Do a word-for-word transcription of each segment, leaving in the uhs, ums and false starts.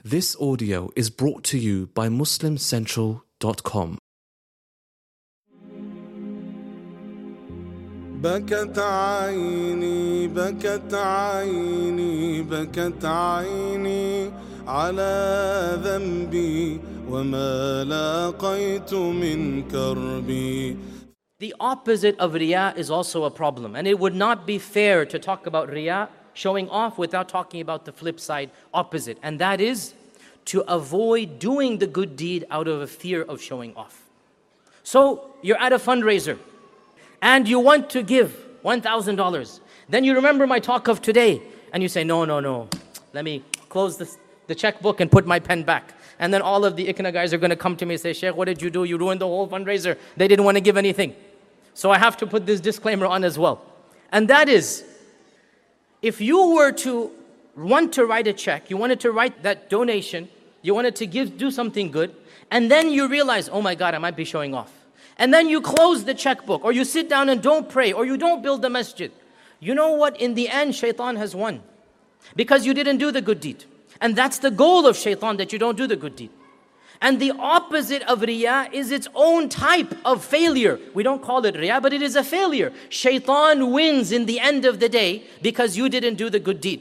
This audio is brought to you by Muslim Central dot com. بكت عيني بكت عيني بكت عيني على ذنبي وما لاقيت من كربي. The opposite of riya is also a problem, and it would not be fair to talk about riya, showing off, without talking about the flip side, opposite, and that is to avoid doing the good deed out of a fear of showing off. So you're at a fundraiser and you want to give one thousand dollars. Then you remember my talk of today and you say, no, no, no, let me close this, the checkbook and put my pen back. And then all of the I C N A guys are going to come to me and say, Sheikh, what did you do? You ruined the whole fundraiser. They didn't want to give anything. So I have to put this disclaimer on as well. And that is, if you were to want to write a check, you wanted to write that donation, you wanted to give, do something good, and then you realize, oh my God, I might be showing off. And then you close the checkbook, or you sit down and don't pray, or you don't build the masjid. You know what? In the end, shaitan has won. Because you didn't do the good deed. And that's the goal of shaitan, that you don't do the good deed. And the opposite of riya is its own type of failure. We don't call it riya, but it is a failure. Shaitan wins in the end of the day because you didn't do the good deed.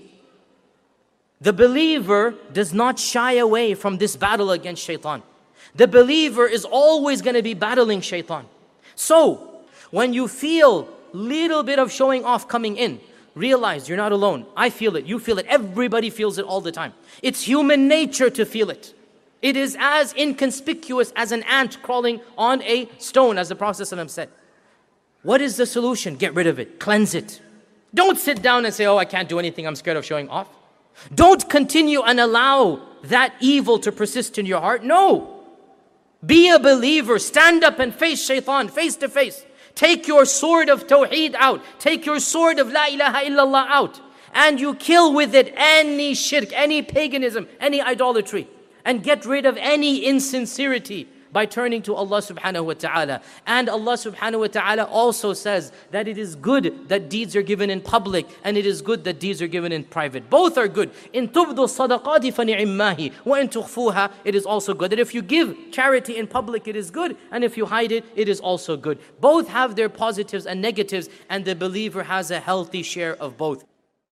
The believer does not shy away from this battle against shaitan. The believer is always going to be battling shaitan. So, when you feel little bit of showing off coming in, realize you're not alone. I feel it, you feel it, everybody feels it all the time. It's human nature to feel it. It is as inconspicuous as an ant crawling on a stone, as the Prophet ﷺ said. What is the solution? Get rid of it, cleanse it. Don't sit down and say, oh, I can't do anything, I'm scared of showing off. Don't continue and allow that evil to persist in your heart. No. Be a believer. Stand up and face shaitan face to face. Take your sword of tawheed out. Take your sword of la ilaha illallah out. And you kill with it any shirk, any paganism, any idolatry. And get rid of any insincerity by turning to Allah subhanahu wa ta'ala. And Allah subhanahu wa ta'ala also says that it is good that deeds are given in public, and it is good that deeds are given in private. Both are good. In tubdu sadaqati fa ni'immahi wa in tukhfuha, it is also good. That if you give charity in public, it is good, and if you hide it, it is also good. Both have their positives and negatives, and the believer has a healthy share of both.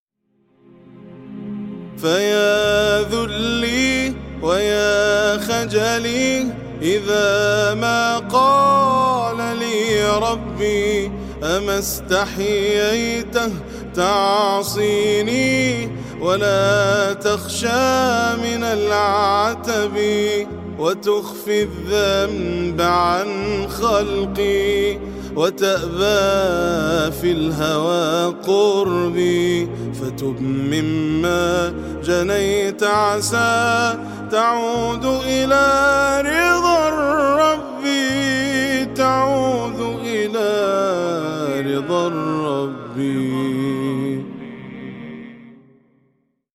فيا ذلي ويا خجلي إذا ما قال لي ربي أما استحييته تعصيني ولا تخشى من العتب وتخفي الذنب عن خلقي وتأبى في الهوى قربي فتب مما جنيت عسى تعود إلى رضا